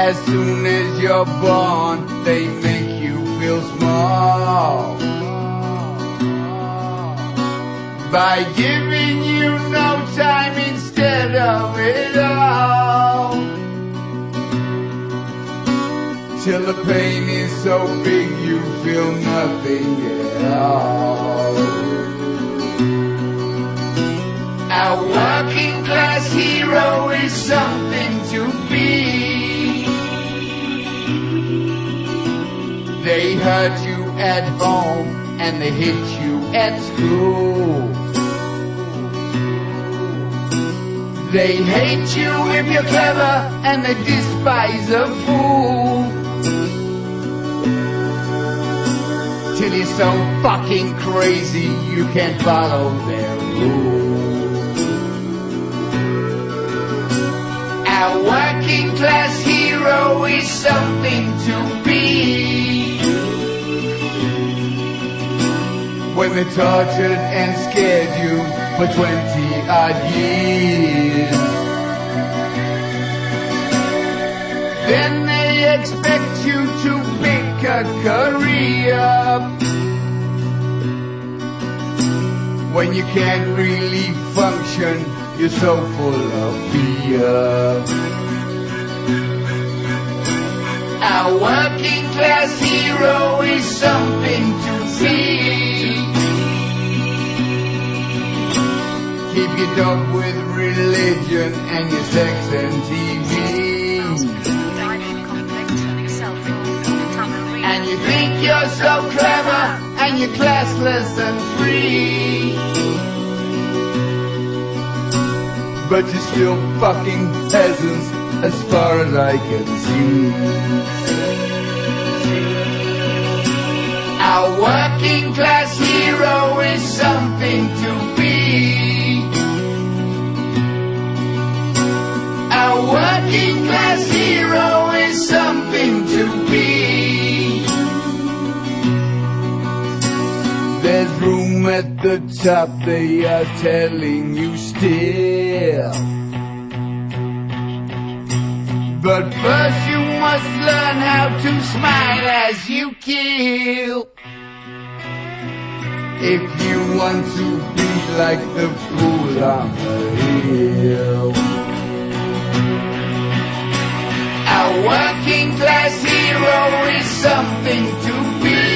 As soon as you're born, they make you feel small by giving you no time instead of it all, till the pain is so big you feel nothing at all. Our working class hero is something to be. They hurt you at home and they hit you at school. They hate you if you're clever and they despise a fool, till you're so fucking crazy you can't follow their rules. Our working class hero is something to be. When they tortured and scared you for 20-odd years, then they expect you to pick a career. When you can't really function, you're so full of fear. Our working class hero is something to be. Keep your dog with religion and your sex and TV. And you think you're so clever and you're classless and free, but you're still fucking peasants as far as I can see. Our working class hero is something to be. Our working class hero is something to be. There's room at the top, they are telling you still. But first you must learn how to smile as you kill, if you want to be like the fool on the hill. Our working class hero is something to be.